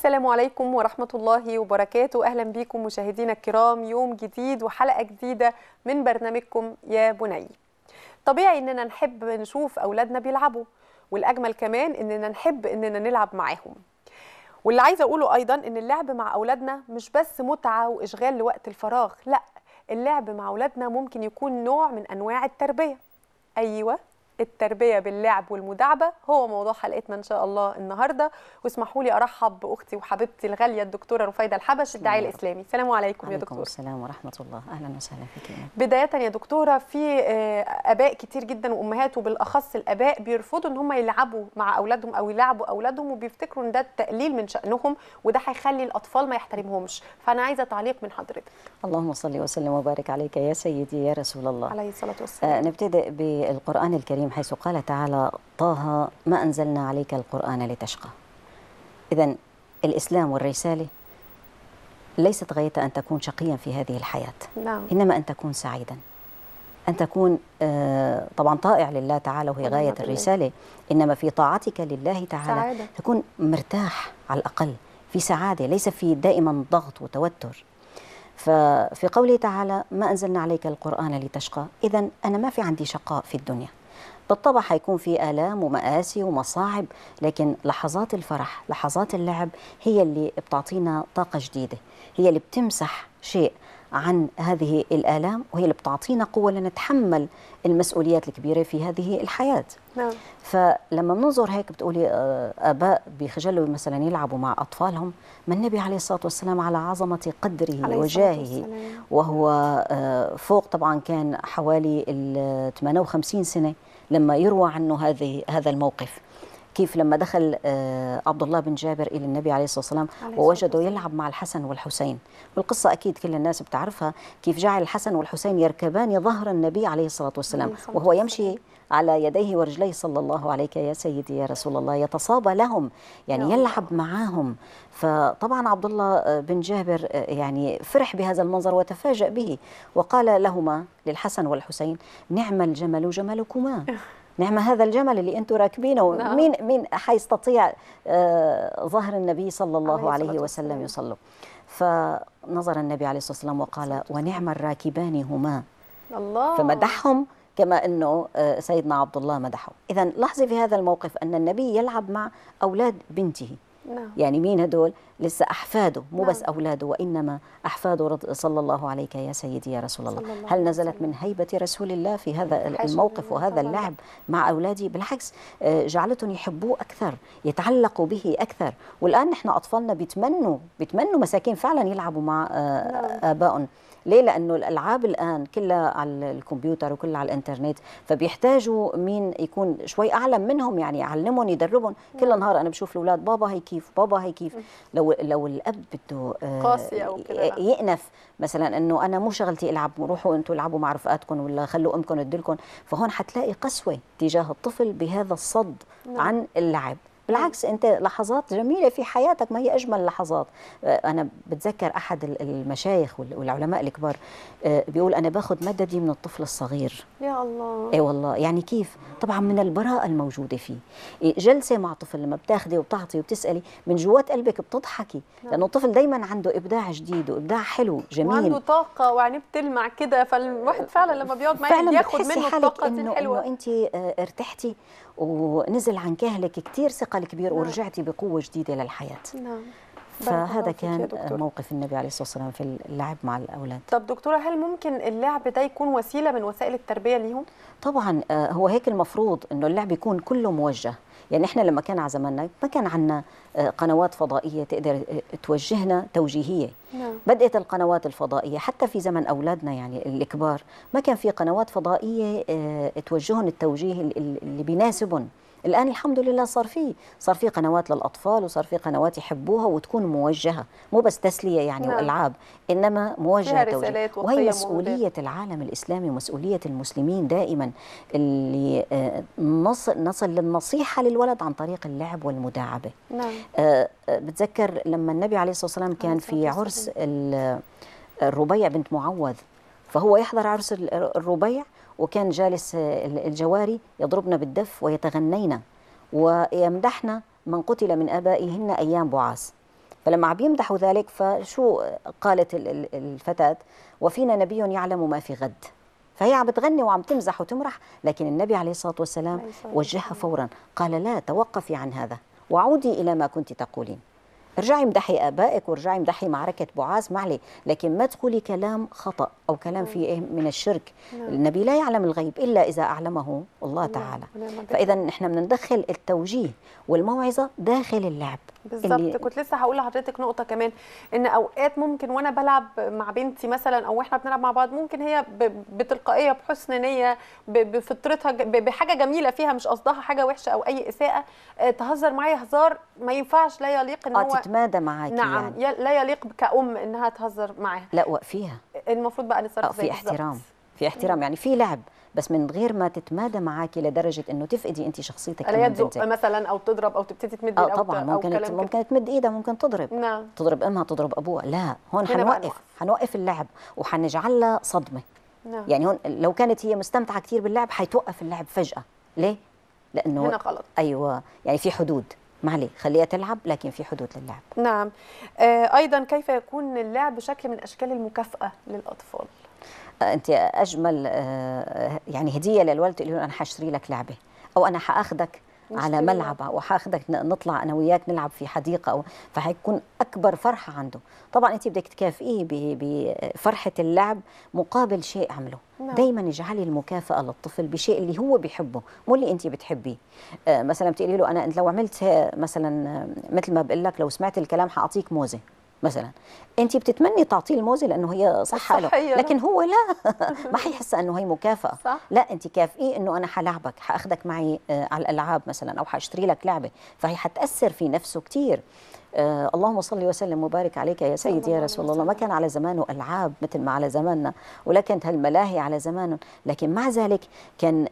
السلام عليكم ورحمة الله وبركاته. أهلا بكم مشاهدينا الكرام، يوم جديد وحلقة جديدة من برنامجكم يا بني. طبيعي إننا نحب نشوف أولادنا بيلعبوا، والأجمل كمان إننا نحب إننا نلعب معاهم. واللي عايزة أقوله أيضا إن اللعب مع أولادنا مش بس متعة وإشغال لوقت الفراغ، لا، اللعب مع أولادنا ممكن يكون نوع من أنواع التربية. أيوة، التربية باللعب والمداعبة هو موضوع حلقتنا إن شاء الله النهاردة. واسمحوا لي أرحب بأختي وحبيبتي الغالية الدكتورة رفيدة الحبش، الداعية الإسلامي. السلام عليكم يا دكتورة. السلام ورحمة الله، أهلا وسهلا فيك. بداية يا دكتورة، في آباء كتير جدا وأمهات، وبالأخص الآباء بيرفضوا إن هم يلعبوا مع أولادهم أو يلعبوا أولادهم، وبيفتكروا إن ده التقليل من شأنهم وده هيخلي الأطفال ما يحترمهمش. فأنا عايزة تعليق من حضرتك. اللهم صل وسلم وبارك عليك يا سيدي يا رسول الله عليه الصلاة والسلام. نبتدئ بالقرآن الكريم حيث قال تعالى: طه ما أنزلنا عليك القرآن لتشقى. إذن الإسلام والرسالة ليست غاية أن تكون شقيا في هذه الحياة، نعم. إنما أن تكون سعيدا، أن تكون طبعا طائع لله تعالى وهي غاية الرسالة، إنما في طاعتك لله تعالى سعادة. تكون مرتاح على الأقل، في سعادة، ليس في دائما ضغط وتوتر. ففي قوله تعالى: ما أنزلنا عليك القرآن لتشقى، إذن أنا ما في عندي شقاء في الدنيا. بالطبع حيكون في آلام ومآسي ومصاعب، لكن لحظات الفرح، لحظات اللعب هي اللي بتعطينا طاقة جديدة، هي اللي بتمسح شيء عن هذه الآلام، وهي اللي بتعطينا قوة لنتحمل المسؤوليات الكبيرة في هذه الحياة. نعم. فلما بننظر هيك بتقولي آباء بيخجلوا مثلا يلعبوا مع أطفالهم، ما النبي عليه الصلاة والسلام على عظمة قدره وجاهه، وهو فوق طبعا كان حوالي 58 سنة لما يروى عنه هذا الموقف، كيف لما دخل عبد الله بن جابر إلى النبي عليه الصلاة والسلام ووجده يلعب مع الحسن والحسين. والقصة أكيد كل الناس بتعرفها، كيف جعل الحسن والحسين يركبان ظهر النبي عليه الصلاة والسلام وهو يمشي على يديه ورجليه صلى الله عليك يا سيدي يا رسول الله، يتصابى لهم، يعني يلعب معاهم. فطبعا عبد الله بن جابر يعني فرح بهذا المنظر وتفاجأ به، وقال لهما للحسن والحسين: نعم الجمل جملكما، نعم هذا الجمل اللي انتم راكبينه، مين حيستطيع ظهر النبي صلى الله عليه وسلم يصلوا. فنظر النبي عليه الصلاة والسلام وقال: ونعم الراكبان هما. الله. فمدحهم كما أنه سيدنا عبد الله مدحه. إذن لاحظي في هذا الموقف أن النبي يلعب مع أولاد بنته. نعم. يعني مين هدول؟ لسه أحفاده، مو بس أولاده، وإنما أحفاده صلى الله عليك يا سيدي يا رسول الله. هل نزلت من هيبة رسول الله في هذا الموقف وهذا اللعب مع أولادي؟ بالعكس، جعلتهم يحبوه أكثر، يتعلقوا به أكثر. والآن نحن أطفالنا بيتمنوا مساكين فعلا يلعبوا مع آبائهم. ليه؟ لأنه الألعاب الآن كلها على الكمبيوتر وكلها على الإنترنت، فبيحتاجوا مين يكون شوي أعلم منهم، يعني يعلمهم يدربهم. كل نهار أنا بشوف الأولاد: بابا هي كيف، بابا هي كيف. لو الأب بده قاسي أو كده يأنف مثلا إنه أنا مو شغلتي ألعب، روحوا أنتوا العبوا مع رفقاتكم ولا خلوا أمكم تدلكم، فهون حتلاقي قسوة تجاه الطفل بهذا الصد عن اللعب. بالعكس، أنت لحظات جميلة في حياتك، ما هي أجمل لحظات. أنا بتذكر أحد المشايخ والعلماء الكبار بيقول: أنا باخذ مددي من الطفل الصغير. يا الله. أي والله. يعني كيف؟ طبعا من البراءة الموجودة فيه. جلسة مع طفل لما بتاخدي وبتعطي وبتسألي من جوات قلبك بتضحكي، لأنه الطفل دايما عنده إبداع جديد وإبداع حلو جميل، وعنده طاقة وعينيه بتلمع كده، فالواحد فعلا لما بيقعد معاه بياخد منه الطاقة دي الحلوة. إنه أنت ارتحتي ونزل عن كهلك كتير ثقل كبير، ورجعتي بقوة جديدة للحياة. نعم. فهذا كان موقف النبي عليه الصلاة والسلام في اللعب مع الأولاد. طب دكتورة، هل ممكن اللعب ده يكون وسيلة من وسائل التربية ليهم؟ طبعا هو هيك المفروض، إنه اللعب يكون كله موجه. يعني إحنا لما كان على زماننا ما كان عندنا قنوات فضائية تقدر توجهنا توجيهية. نعم. بدأت القنوات الفضائية حتى في زمن أولادنا يعني الكبار، ما كان في قنوات فضائية توجههم التوجيه اللي بيناسبهم. الآن الحمد لله صار في قنوات للأطفال، وصار في قنوات يحبوها وتكون موجهة، مو بس تسلية يعني وألعاب، إنما موجهة توجيه. وهي مسؤولية العالم الإسلامي ومسؤولية المسلمين دائما، اللي نصل للنصيحة للولد عن طريق اللعب والمداعبة. نعم. بتذكر لما النبي عليه الصلاة والسلام كان في عرس الربيع بنت معوذ، فهو يحضر عرس الربيع، وكان جالس الجواري يضربن بالدف ويتغنين ويمدحن من قتل من آبائهن أيام بعاث. فلما عم يمدحوا ذلك فشو قالت الفتاة؟ وفينا نبي يعلم ما في غد. فهي عم بتغني وعم تمزح وتمرح، لكن النبي عليه الصلاة والسلام وجهها فورا، قال لا، توقفي عن هذا وعودي إلى ما كنت تقولين. ارجعي امدحي آبائك وارجعي امدحي معركة بعاث معلي، لكن ما تقولي كلام خطأ أو كلام فيه من الشرك. النبي لا يعلم الغيب إلا إذا أعلمه الله تعالى. فإذا نحن بندخل التوجيه والموعظة داخل اللعب. بالظبط. كنت لسه هقول لحضرتك نقطة كمان، ان اوقات ممكن وانا بلعب مع بنتي مثلا او احنا بنلعب مع بعض، ممكن هي بتلقائية بحسن نية بفطرتها بحاجة جميلة فيها، مش قصدها حاجة وحشة او اي اساءة، تهزر معايا هزار ما ينفعش، لا يليق ان هو تتمادى معاكي. نعم يعني. لا يليق كأم انها تهزر معاها. لا، وقفيها. المفروض بقى نتصرف في احترام. في احترام يعني في لعب، بس من غير ما تتمادى معاكي لدرجه انه تفقدي انت شخصيتك. لا تزق مثلا او تضرب او تبتدي تمد ايدها. طبعا ممكن تمد ايدها، ممكن تضرب. نعم. تضرب امها، تضرب ابوها. لا، هون حنوقف اللعب وحنجعل لها صدمه. نعم. يعني هون لو كانت هي مستمتعه كثير باللعب حيتوقف اللعب فجاه. ليه؟ لانه هنا غلط. ايوه، يعني في حدود. معلي خليها تلعب، لكن في حدود للعب. نعم. ايضا كيف يكون اللعب شكل من اشكال المكافاه للاطفال؟ انت اجمل يعني هديه للولد تقول له انا حاشتري لك لعبه، او انا حاخذك على ملعب، او حاخذك نطلع انا وياك نلعب في حديقه، او فحيكون اكبر فرحه عنده. طبعا انت بدك تكافئيه بفرحه اللعب مقابل شيء عمله. نعم. دائما اجعلي المكافاه للطفل بشيء اللي هو بيحبه، مو اللي انت بتحبيه. مثلا بتقولي له انت لو عملت مثلا مثل ما بقول لك، لو سمعت الكلام حاعطيك موزه مثلا، انت بتتمني تعطيه الموزه لانه هي صحه له، لكن هو لا ما حيحس انه هي مكافاه. صح. لا، انت كافئيه انه انا حلاعبك، حاخذك معي على الالعاب مثلا، او حاشتري لك لعبه، فهي حتاثر في نفسه كثير. اللهم صل وسلم وبارك عليك يا سيدي يا رسول الله. ما كان على زمانه العاب مثل ما على زماننا، ولا كانت هالملاهي على زمانه، لكن مع ذلك كان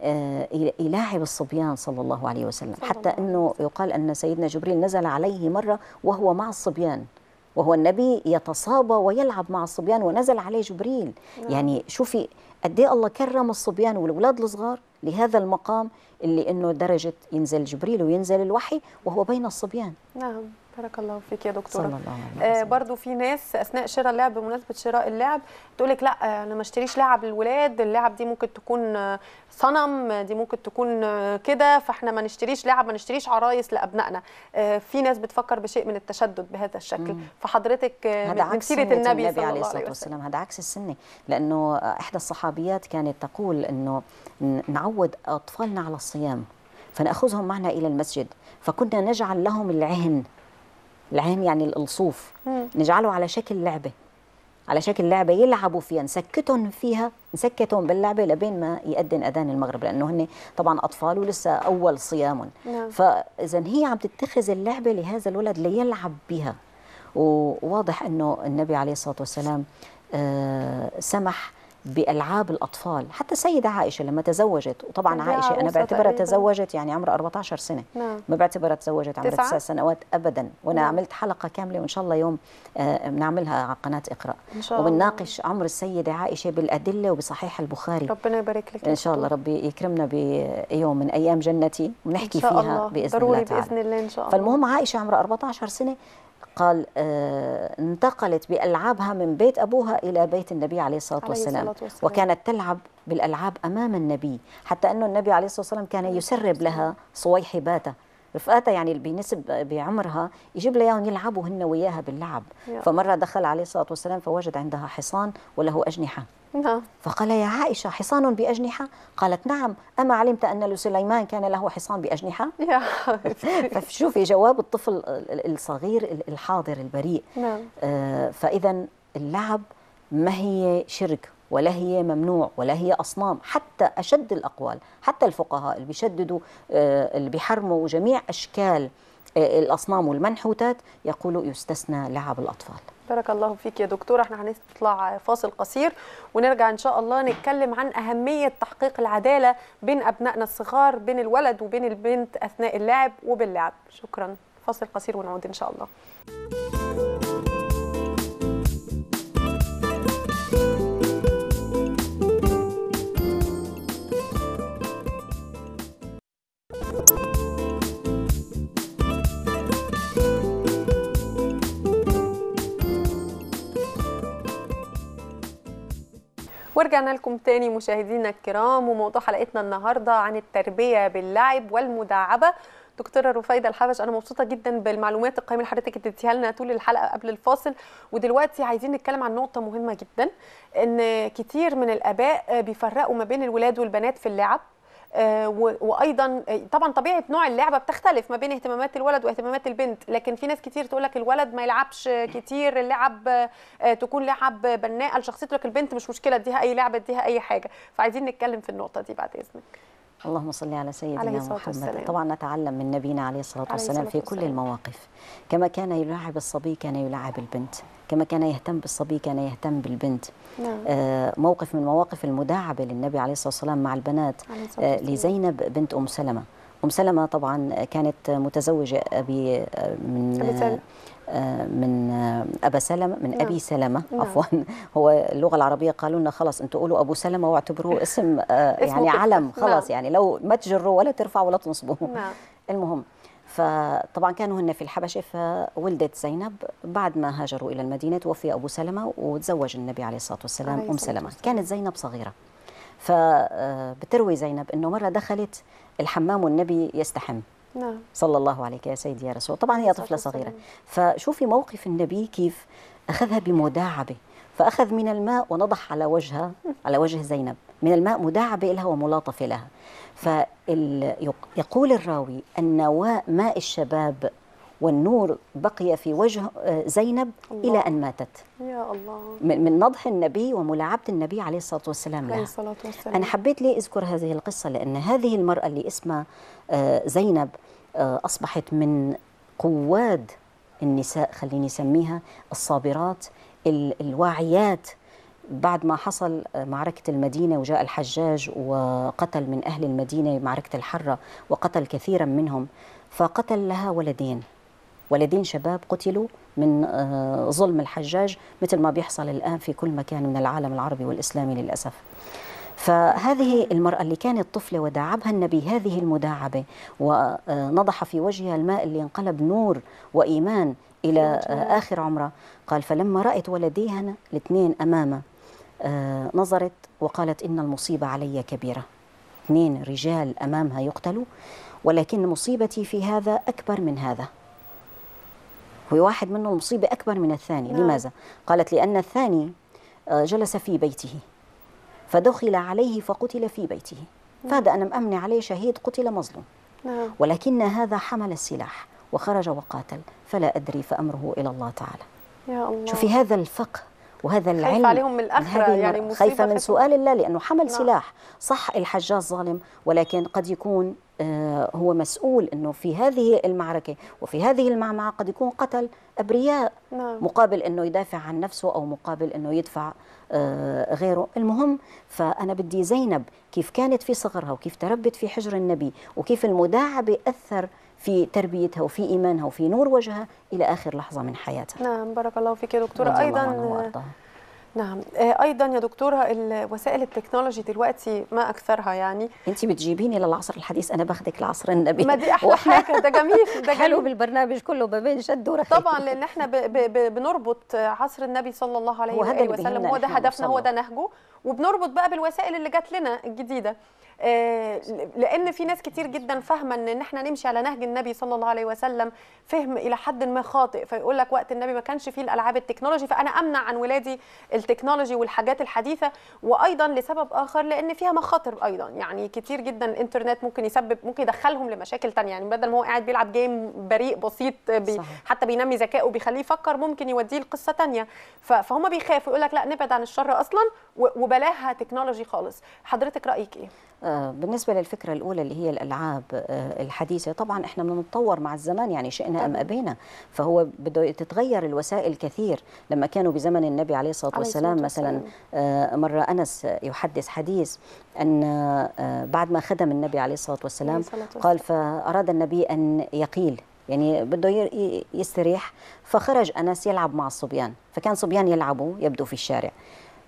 يلاعب الصبيان صلى الله عليه وسلم، حتى انه يقال ان سيدنا جبريل نزل عليه مره وهو مع الصبيان، وهو النبي يتصابى ويلعب مع الصبيان، ونزل عليه جبريل. يعني شوفي قد ايه الله كرم الصبيان والاولاد الصغار لهذا المقام، اللي انه درجه ينزل جبريل وينزل الوحي وهو بين الصبيان. نعم. بارك الله فيك يا دكتوره. صلى الله عليه وسلم. برضو في ناس اثناء شراء اللعب، بمناسبه شراء اللعب، تقول لك لا انا ما اشتريش لعب للولاد، اللعب دي ممكن تكون صنم، دي ممكن تكون كده، فاحنا ما نشتريش لعب، ما نشتريش عرايس لابنائنا. في ناس بتفكر بشيء من التشدد بهذا الشكل. فحضرتك من سيره النبي صلى الله عليه وسلم هذا عكس السنه، لانه احدى الصحابيات كانت تقول انه نعود اطفالنا على الصيام فناخذهم معنا الى المسجد، فكنا نجعل لهم العهن يعني الصوف، نجعله على شكل لعبه، على شكل لعبه يلعبوا فيها، نسكتهم باللعبه لبين ما يأذن اذان المغرب، لانه هن طبعا اطفال ولسه اول صيام. فاذا هي عم تتخذ اللعبه لهذا الولد ليلعب بها. وواضح انه النبي عليه الصلاه والسلام سمح بألعاب الأطفال. حتى السيدة عائشة لما تزوجت، وطبعا عائشة أنا بعتبرها تزوجت يعني عمرها 14 سنة. نعم. ما بعتبرها تزوجت عمرها 9 سنوات أبدا. وأنا عملت حلقة كاملة، وإن شاء الله يوم بنعملها على قناة اقرأ، وبنناقش عمر السيدة عائشة بالأدلة وبصحيح البخاري. ربنا يبارك لك إن شاء الله، ربي يكرمنا بيوم من أيام جنتي ونحكي فيها بإذن الله تعالى. بإذن الله إن شاء الله. فالمهم عائشة عمرها 14 سنة قال انتقلت بألعابها من بيت أبوها إلى بيت النبي عليه الصلاة والسلام، وكانت تلعب بالألعاب أمام النبي، حتى أنه النبي عليه الصلاة والسلام كان يسرب لها صويحباتها، رفقاتها يعني بنسب بعمرها، يجيب لها اياهم يلعبوا هن وياها باللعب. فمرة دخل عليه الصلاة والسلام فوجد عندها حصان وله أجنحة. فقال يا عائشة حصان بأجنحة؟ قالت نعم، أما علمت أن لسليمان كان له حصان بأجنحة؟ فشوفي جواب الطفل الصغير الحاضر البريء. فإذا اللعب ما هي شرك، ولا هي ممنوع، ولا هي أصنام. حتى أشد الأقوال، حتى الفقهاء اللي بيشددوا اللي بيحرموا جميع أشكال الأصنام والمنحوتات يقولوا يستثنى لعب الأطفال. بارك الله فيك يا دكتورة. احنا هنطلع فاصل قصير ونرجع ان شاء الله نتكلم عن أهمية تحقيق العدالة بين أبنائنا الصغار، بين الولد وبين البنت أثناء اللعب وباللعب. شكرا. فاصل قصير ونعود ان شاء الله. ورجعنا لكم تاني مشاهدينا الكرام، وموضوع حلقتنا النهارده عن التربيه باللعب والمداعبه. دكتوره رفيده الحبش، انا مبسوطه جدا بالمعلومات القيمه اللي حضرتك اديتيها لنا طول الحلقه قبل الفاصل. ودلوقتي عايزين نتكلم عن نقطه مهمه جدا، ان كتير من الاباء بيفرقوا ما بين الولاد والبنات في اللعب. وايضا طبعا طبيعه نوع اللعبه بتختلف ما بين اهتمامات الولد واهتمامات البنت، لكن في ناس كتير تقول لك الولد ما يلعبش كتير، اللعب تكون لعب بناءه لشخصيته، لك البنت مش مشكله اديها اي لعبه اديها اي حاجه. فعايزين نتكلم في النقطه دي بعد اذنك. اللهم صل على سيدنا محمد. طبعا نتعلم من نبينا عليه الصلاة والسلام في كل المواقف. كما كان يلعب الصبي كان يلعب البنت، كما كان يهتم بالصبي كان يهتم بالبنت. موقف من مواقف المداعبة للنبي عليه الصلاة والسلام مع البنات لزينب بنت أم سلمة. أم سلمة طبعا كانت متزوجة من أبا سلمة، من أبي سلمة عفوا. هو اللغة العربية قالوا لنا خلاص أنتوا قولوا أبو سلمة واعتبروه اسم يعني علم خلاص، يعني لو ما تجروا ولا ترفعوا ولا تنصبوا. المهم، فطبعا كانوا هن في الحبشة، فولدت زينب. بعد ما هاجروا إلى المدينة توفي أبو سلمة وتزوج النبي عليه الصلاة والسلام أم سلمة. كانت زينب صغيرة، فبتروي زينب أنه مرة دخلت الحمام والنبي يستحم صلى الله عليك يا سيدي يا رسول. طبعا هي طفلة صغيرة، فشوفي موقف النبي كيف أخذها بمداعبة، فأخذ من الماء ونضح على وجهها، على وجه زينب من الماء، مداعبة لها وملاطفة لها. فيقول الراوي أن ماء الشباب والنور بقي في وجه زينب الله. إلى أن ماتت. يا الله، من نضح النبي وملاعبة النبي عليه الصلاة والسلام لها. أنا حبيت لي أذكر هذه القصة لأن هذه المرأة اللي اسمها زينب أصبحت من قواد النساء، خليني أسميها الصابرات الواعيات. بعد ما حصل معركة المدينة وجاء الحجاج وقتل من أهل المدينة معركة الحرة وقتل كثيرا منهم، فقتل لها ولدين شباب قتلوا من ظلم الحجاج، مثل ما بيحصل الآن في كل مكان من العالم العربي والإسلامي للأسف. فهذه المرأة اللي كانت طفلة وداعبها النبي هذه المداعبة، ونضح في وجهها الماء اللي انقلب نور وإيمان إلى آخر عمره. قال فلما رأت ولديها الاثنين أمامه نظرت وقالت إن المصيبة علي كبيرة. 2 رجال أمامها يقتلوا، ولكن مصيبتي في هذا أكبر من هذا. هو واحد منه المصيبة أكبر من الثاني. لماذا؟ قالت لأن الثاني جلس في بيته فدخل عليه فقتل في بيته، فهذا أنا مأمنة عليه شهيد قتل مظلوم. ولكن هذا حمل السلاح وخرج وقاتل، فلا أدري فأمره إلى الله تعالى. يا الله، شوفي هذا الفقه وهذا العلم. خايفة عليهم من الآخرة، يعني خايفة من سؤال الله، لأنه حمل سلاح. صح الحجاج ظالم، ولكن قد يكون هو مسؤول أنه في هذه المعركة وفي هذه المعمعة قد يكون قتل أبرياء مقابل أنه يدافع عن نفسه أو مقابل أنه يدفع غيره. المهم، فأنا بدي زينب كيف كانت في صغرها وكيف تربت في حجر النبي وكيف المداعبة أثر في تربيتها وفي إيمانها وفي نور وجهها إلى آخر لحظة من حياتها. نعم، بارك الله فيك يا دكتورة. أيضا يا دكتورة، وسائل التكنولوجي دلوقتي ما أكثرها، يعني أنت بتجيبيني للعصر الحديث، أنا باخدك لعصر النبي. ما دي أحلى حاجة، ده جميل، ده حلو بالبرنامج كله ما بين شد ورخي. طبعا لأن احنا بنربط عصر النبي صلى الله عليه وآله وسلم، هو ده هدفنا، هو ده نهجه، وبنربط بقى بالوسائل اللي جات لنا الجديدة. لأن في ناس كتير جدا فاهمة ان احنا نمشي على نهج النبي صلى الله عليه وسلم فهم إلى حد ما خاطئ، فيقول لك وقت النبي ما كانش فيه الألعاب التكنولوجي، فأنا أمنع عن ولادي التكنولوجي والحاجات الحديثة. وأيضا لسبب آخر، لأن فيها مخاطر أيضا، يعني كتير جدا الإنترنت ممكن يدخلهم لمشاكل تانية، يعني بدل ما هو قاعد بيلعب جيم بريء بسيط حتى بينمي ذكائه وبيخليه يفكر، ممكن يوديه لقصة تانية. فهم بيخافوا، يقول لك لا نبعد عن الشر أصلا وبلاها تكنولوجي خالص. حضرتك رأيك إيه؟ بالنسبة للفكرة الأولى اللي هي الألعاب الحديثة، طبعا إحنا بنتطور مع الزمان، يعني شئنا أم أبينا، فهو بده تتغير الوسائل كثير. لما كانوا بزمن النبي عليه الصلاة والسلام مثلا، مرة أنس يحدث حديث أن بعد ما خدم النبي عليه الصلاة والسلام قال فأراد النبي أن يقيل، يعني بده يستريح، فخرج أنس يلعب مع الصبيان، فكان صبيان يلعبوا يبدو في الشارع،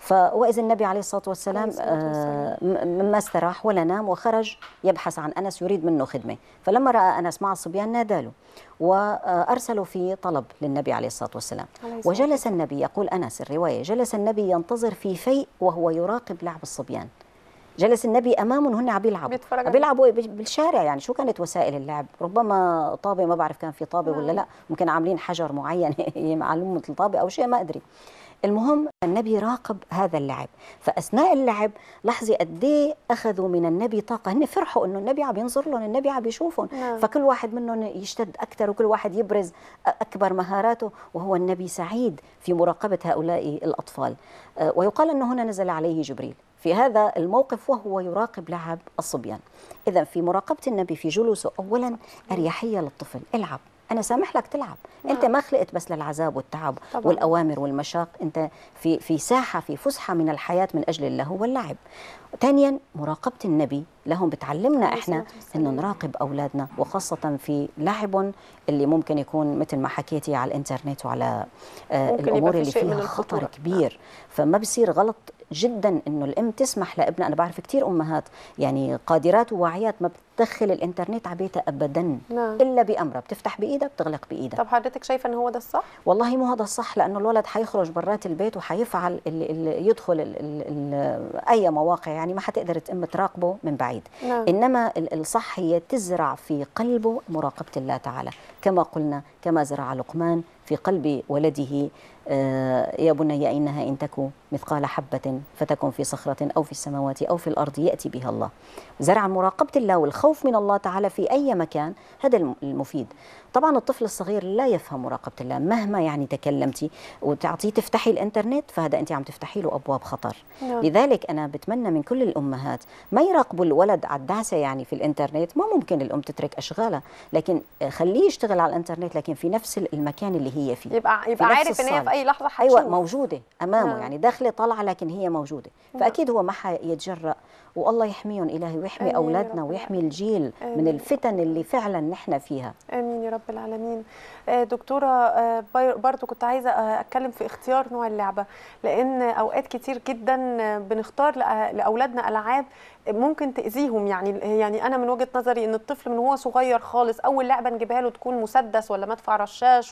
وإذا النبي عليه الصلاة والسلام مما استراح ولا نام وخرج يبحث عن أنس يريد منه خدمة، فلما رأى أنس مع الصبيان ناداله وأرسلوا في طلب للنبي عليه الصلاة والسلام. وجلس النبي، يقول أنس الرواية، جلس النبي ينتظر في فيء وهو يراقب لعب الصبيان. جلس النبي امامهم هن عم بيلعبوا بالشارع، يعني شو كانت وسائل اللعب؟ ربما طابه، ما بعرف كان في طابه ولا لا، ممكن عاملين حجر معين معلوم مثل طابه او شيء، ما ادري. المهم النبي راقب هذا اللعب، فاثناء اللعب لاحظي قد ايه اخذوا من النبي طاقه، هن فرحوا انه النبي عم ينظر لهم، النبي عم يشوفهم، فكل واحد منهم يشتد اكثر وكل واحد يبرز اكبر مهاراته، وهو النبي سعيد في مراقبه هؤلاء الاطفال. ويقال انه هنا نزل عليه جبريل في هذا الموقف وهو يراقب لعب الصبيان. إذا في مراقبة النبي في جلوسه أولا أريحية للطفل، العب، أنا سامح لك تلعب، أنت ما خلقت بس للعذاب والتعب طبعا. والأوامر والمشاق، أنت في ساحة، في فسحة من الحياة من أجل اللهو واللعب. ثانيا مراقبة النبي لهم بتعلمنا إحنا أنه نراقب أولادنا، وخاصة في لعب اللي ممكن يكون مثل ما حكيتي على الإنترنت وعلى الأمور اللي فيها خطر كبير، فما بصير غلط جدا انه الام تسمح لابنها. انا بعرف كثير امهات يعني قادرات وواعيات ما بتدخل الانترنت على بيتها ابدا الا بامرها، بتفتح بايدها بتغلق بايدها. طب حضرتك شايفه انه هو ده الصح؟ والله مو هذا الصح، لانه الولد حيخرج برات البيت وحيفعل اللي يدخل اي مواقع، يعني ما حتقدر الام تراقبه من بعيد. انما الصح هي تزرع في قلبه مراقبه الله تعالى، كما قلنا، كما زرع لقمان في قلب ولده يا بني إنها إن تكن مثقال حبة فتكن في صخرة أو في السماوات أو في الأرض يأتي بها الله. زرع مراقبة الله والخوف من الله تعالى في أي مكان، هذا المفيد. طبعا الطفل الصغير لا يفهم مراقبة الله، مهما يعني تكلمتي وتعطيه تفتحي الإنترنت، فهذا أنت عم تفتحي له أبواب خطر. لذلك أنا بتمنى من كل الأمهات ما يراقبوا الولد على الدعسة يعني في الإنترنت، ما ممكن الأم تترك أشغالها، لكن خليه يشتغل على الإنترنت لكن في نفس المكان اللي هي فيه، يبقى عارف ان هي في اي لحظه هتشوف. ايوه موجوده امامه، يعني داخله طالعه لكن هي موجوده، فاكيد هو ما حيتجرأ. والله يحميهم الهي ويحمي اولادنا ويحمي الجيل من الفتن اللي فعلا نحن فيها. امين يا رب العالمين. دكتوره، برضو كنت عايزه اتكلم في اختيار نوع اللعبه، لان اوقات كتير جدا بنختار لاولادنا العاب ممكن تاذيهم. يعني انا من وجهه نظري ان الطفل من هو صغير خالص اول لعبه نجيبها له تكون مسدس ولا مدفع رشاش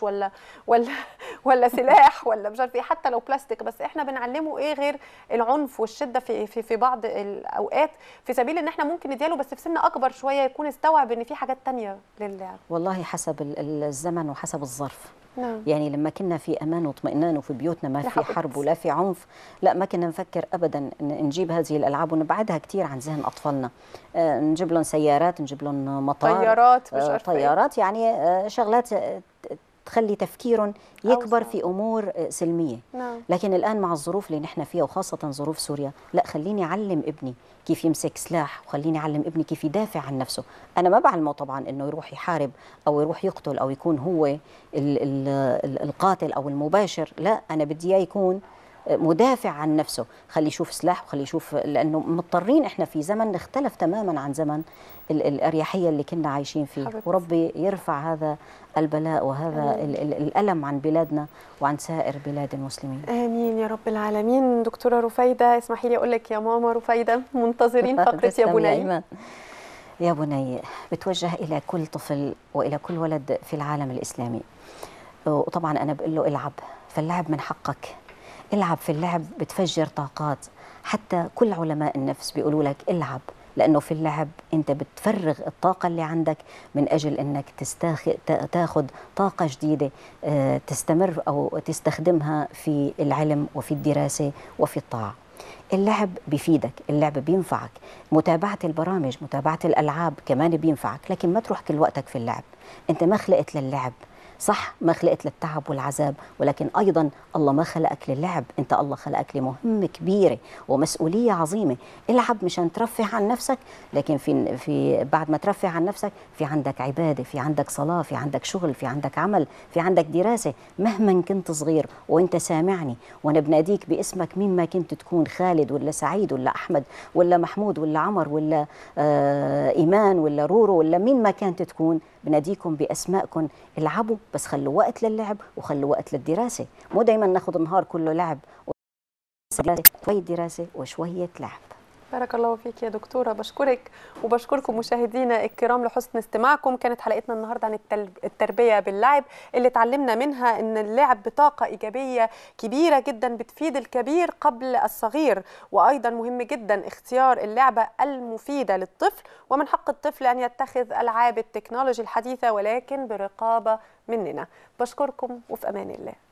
ولا سلاح ولا مش عارف ايه، حتى لو بلاستيك، بس احنا بنعلمه ايه غير العنف والشده في بعض الاوقات، في سبيل ان احنا ممكن نديله بس في سن اكبر شويه يكون استوعب ان في حاجات تانية للعب. والله حسب الزمن وحسب الظرف. يعني لما كنا في امان واطمئنان وفي بيوتنا ما في حرب ولا في عنف، لا ما كنا نفكر ابدا ان نجيب هذه الالعاب ونبعدها كثير عن ذهن اطفالنا. نجيب لهم سيارات، نجيب لهم مطار، طيارات، مش عارفه طيارات، يعني شغلات تخلي تفكيرهم يكبر في امور سلميه. لكن الان مع الظروف اللي نحن فيها وخاصه ظروف سوريا، لا خليني اعلم ابني كيف يمسك سلاح، وخليني اعلم ابني كيف يدافع عن نفسه. انا ما بعلمه طبعا انه يروح يحارب او يروح يقتل او يكون هو القاتل او المباشر، لا انا بدي اياه يكون مدافع عن نفسه، خليه يشوف سلاح وخليه يشوف، لانه مضطرين احنا في زمن اختلف تماما عن زمن الاريحيه اللي كنا عايشين فيه. وربي يرفع هذا البلاء وهذا الالم عن بلادنا وعن سائر بلاد المسلمين. امين يا رب العالمين. دكتوره رفيده، اسمحي لي اقول لك يا ماما رفيده، منتظرين فقره يا بني. يا بني بتوجه الى كل طفل والى كل ولد في العالم الاسلامي، وطبعا انا بقول له العب، فاللعب من حقك، العب، في اللعب بتفجر طاقات. حتى كل علماء النفس بيقولوا لك العب، لأنه في اللعب أنت بتفرغ الطاقة اللي عندك من أجل أنك تاخذ طاقة جديدة تستمر أو تستخدمها في العلم وفي الدراسة وفي الطاعة. اللعب بيفيدك، اللعب بينفعك، متابعة البرامج، متابعة الألعاب كمان بينفعك، لكن ما تروح كل وقتك في اللعب. أنت ما خلقت للعب، صح ما خلقت للتعب والعذاب، ولكن أيضا الله ما خلقك للعب، أنت الله خلقك لمهمة كبيرة ومسؤولية عظيمة. العب مشان ترفه عن نفسك، لكن في بعد ما ترفه عن نفسك في عندك عبادة، في عندك صلاة، في عندك شغل، في عندك عمل، في عندك دراسة. مهما كنت صغير وأنت سامعني وأنا بناديك باسمك، مين ما كنت تكون، خالد ولا سعيد ولا أحمد ولا محمود ولا عمر ولا إيمان ولا رورو ولا مين ما كانت تكون، بناديكم بأسمائكم. العبوا، بس خلوا وقت للعب وخلوا وقت للدراسة، مو دايما ناخذ النهار كله لعب شوية دراسة وشوية لعب. بارك الله فيك يا دكتورة، بشكرك وبشكركم مشاهدينا الكرام لحسن استماعكم. كانت حلقتنا النهاردة عن التربية باللعب، اللي اتعلمنا منها ان اللعب بطاقة إيجابية كبيرة جدا بتفيد الكبير قبل الصغير، وأيضا مهم جدا اختيار اللعبة المفيدة للطفل، ومن حق الطفل أن يتخذ ألعاب التكنولوجي الحديثة ولكن برقابة مننا. بشكركم وفي أمان الله.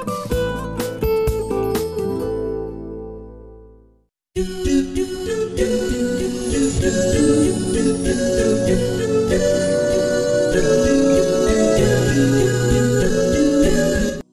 Do do do do do.